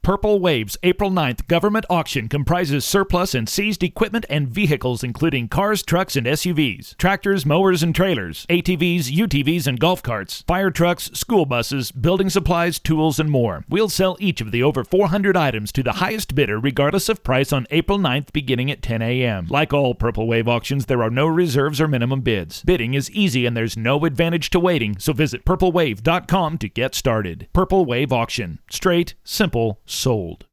Purple Wave's April 9th government auction comprises surplus and seized equipment and vehicles including cars, trucks, and SUVs, tractors, mowers, and trailers, ATVs, UTVs, and golf carts, fire trucks, school buses, building supplies, tools, and more. We'll sell each of the over 400 items to the highest bidder regardless of price on April 9th beginning at 10 a.m. Like all Purple Wave auctions, there are no reserves or minimum bids. Bidding is easy and there's no advantage to waiting, so visit purplewave.com to get started. Purple Wave Auction. Straight, simple, sold.